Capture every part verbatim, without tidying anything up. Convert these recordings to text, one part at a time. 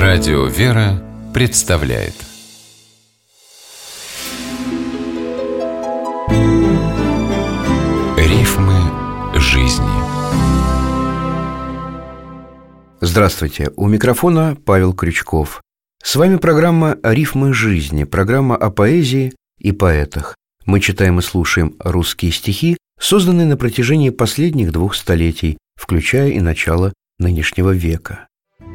Радио «Вера» представляет Рифмы жизни. Здравствуйте, у микрофона Павел Крючков. С вами программа «Рифмы жизни», программа о поэзии и поэтах. Мы читаем и слушаем русские стихи, созданные на протяжении последних двух столетий, включая и начало нынешнего века.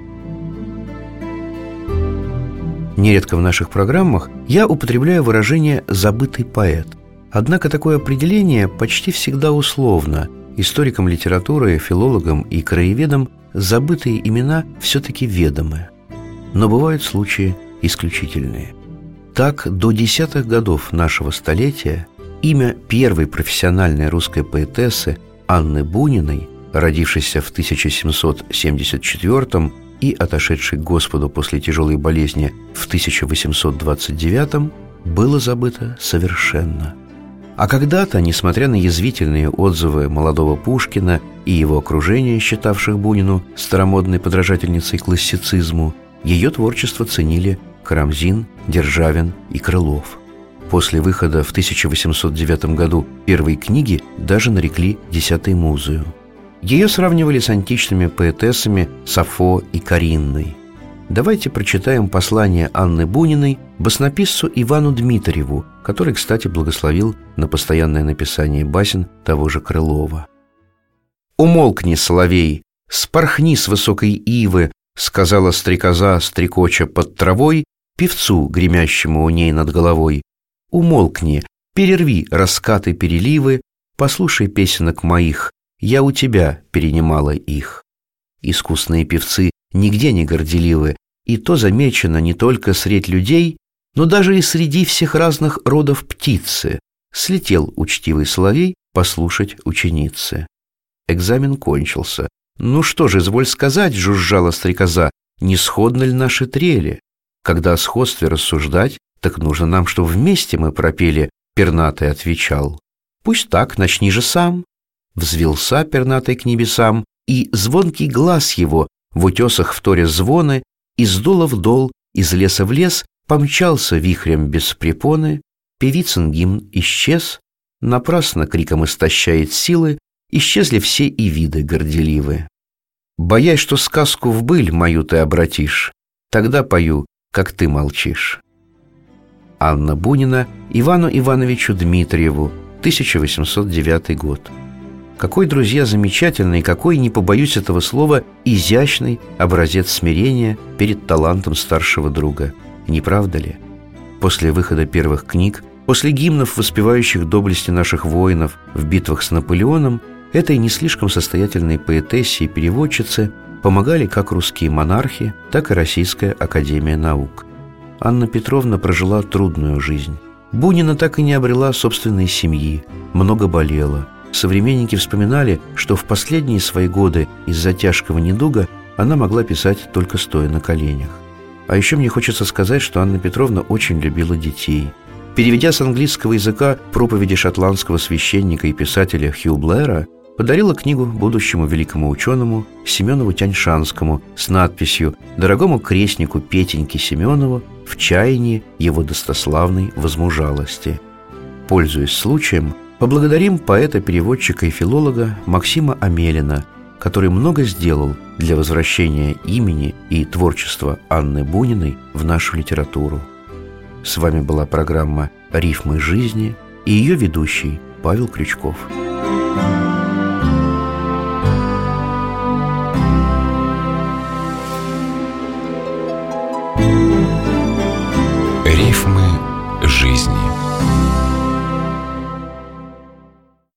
Нередко в наших программах я употребляю выражение «забытый поэт». Однако такое определение почти всегда условно. Историкам литературы, филологам и краеведам забытые имена все-таки ведомы. Но бывают случаи исключительные. Так, до десятых годов нашего столетия имя первой профессиональной русской поэтессы Анны Буниной, родившейся в тысяча семьсот семьдесят четвёртом и отошедшей к Господу после тяжелой болезни в тысяча восемьсот двадцать девятом, было забыто совершенно. А когда-то, несмотря на язвительные отзывы молодого Пушкина и его окружения, считавших Бунину старомодной подражательницей классицизму, ее творчество ценили Карамзин, Державин и Крылов. После выхода в тысяча восемьсот девятом году первой книги даже нарекли «десятой музою». Ее сравнивали с античными поэтессами Сафо и Каринной. Давайте прочитаем послание Анны Буниной баснописцу Ивану Дмитриеву, который, кстати, благословил на постоянное написание басен того же Крылова. «Умолкни, соловей, спорхни с высокой ивы, сказала стрекоза, стрекоча под травой, певцу, гремящему у ней над головой. Умолкни, перерви раскаты переливы, послушай песенок моих, я у тебя перенимала их». Искусные певцы нигде не горделивы, и то замечено не только средь людей, но даже и среди всех разных родов птицы. Слетел учтивый соловей послушать ученицы. Экзамен кончился. «Ну что же, изволь сказать, — жужжала стрекоза, — не сходны ли наши трели? Когда о сходстве рассуждать, так нужно нам, чтоб вместе мы пропели, — пернатый отвечал. Пусть так, начни же сам». Взвился пернатый к небесам, и звонкий глаз его, в утесах вторя звоны, из дола в дол, из леса в лес, помчался вихрем без препоны, певицын гимн исчез, напрасно криком истощает силы, исчезли все и виды горделивы. Боясь, что сказку в быль мою ты обратишь, тогда пою, как ты молчишь. Анна Бунина Ивану Ивановичу Дмитриеву, тысяча восемьсот девятый год. Какой, друзья, замечательный, какой, не побоюсь этого слова, изящный образец смирения перед талантом старшего друга. Не правда ли? После выхода первых книг, после гимнов, воспевающих доблести наших воинов в битвах с Наполеоном, этой не слишком состоятельной поэтессе и переводчице помогали как русские монархи, так и Российская академия наук. Анна Петровна прожила трудную жизнь. Бунина так и не обрела собственной семьи, много болела. Современники вспоминали, что в последние свои годы из-за тяжкого недуга она могла писать только стоя на коленях. А еще мне хочется сказать, что Анна Петровна очень любила детей. Переведя с английского языка проповеди шотландского священника и писателя Хью Блэра, подарила книгу будущему великому ученому Семенову Тяньшанскому с надписью «Дорогому крестнику Петеньке Семенову в чаянии его достославной возмужалости». Пользуясь случаем, поблагодарим поэта-переводчика и филолога Максима Амелина, который много сделал для возвращения имени и творчества Анны Буниной в нашу литературу. С вами была программа «Рифмы жизни» и ее ведущий Павел Крючков. Рифмы жизни.